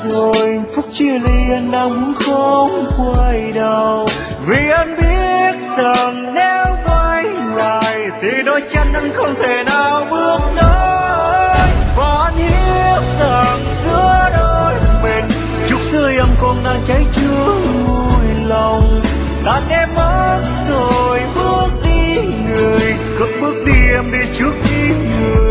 rồi, phút chia ly anh đang muốn không quay đầu. Vì anh biết rằng nếu quay lại thì đôi chân anh không thể nào bước tới. Và anh hiểu rằng giữa đôi mình chút sưởi ấm còn đang cháy chứa vui lòng. Đàn em mất rồi bước đi người, cất bước đi em đi trước đi người.